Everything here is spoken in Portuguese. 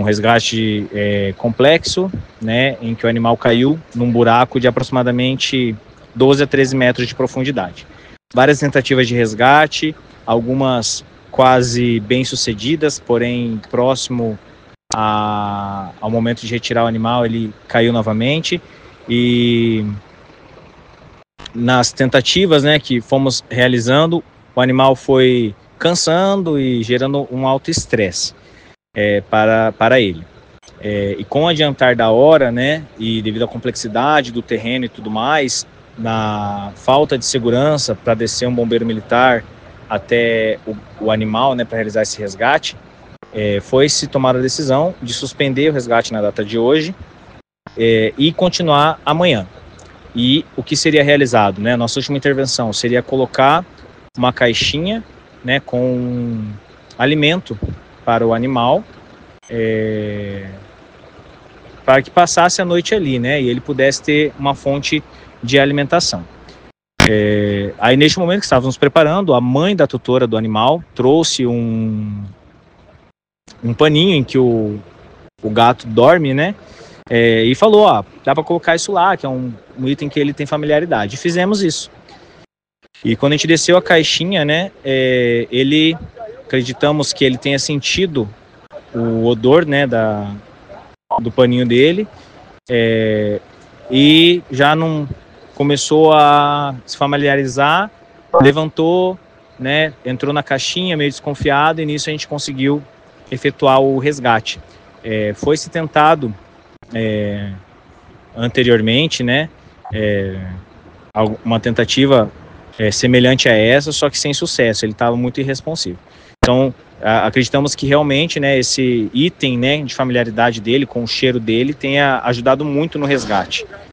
um resgate complexo, né, em que o animal caiu num buraco de aproximadamente 12 a 13 metros de profundidade. Várias tentativas de resgate, algumas quase bem-sucedidas, porém próximo ao momento de retirar o animal, ele caiu novamente. E nas tentativas, né, que fomos realizando, o animal foi cansando e gerando um alto estresse para ele. E com o adiantar da hora, né, e devido à complexidade do terreno e tudo mais, na falta de segurança para descer um bombeiro militar até o animal, né, para realizar esse resgate, foi-se tomada a decisão de suspender o resgate na data de hoje e continuar amanhã. E o que seria realizado, né? Nossa última intervenção seria colocar uma caixinha, né, com alimento para o animal, para que passasse a noite ali, né, e ele pudesse ter uma fonte de alimentação. Aí neste momento que estávamos preparando, a mãe da tutora do animal trouxe um paninho em que o gato dorme, né, e falou, dá para colocar isso lá, que é um item que ele tem familiaridade. E fizemos isso. E quando a gente desceu a caixinha, né, acreditamos que ele tenha sentido o odor, né, do paninho dele, e já não começou a se familiarizar, levantou, né, entrou na caixinha meio desconfiado, e nisso a gente conseguiu efetuar o resgate. Foi-se tentado anteriormente, né, uma tentativa semelhante a essa, só que sem sucesso, ele estava muito irresponsivo. Então, acreditamos que realmente, né, esse item, né, de familiaridade dele, com o cheiro dele, tenha ajudado muito no resgate.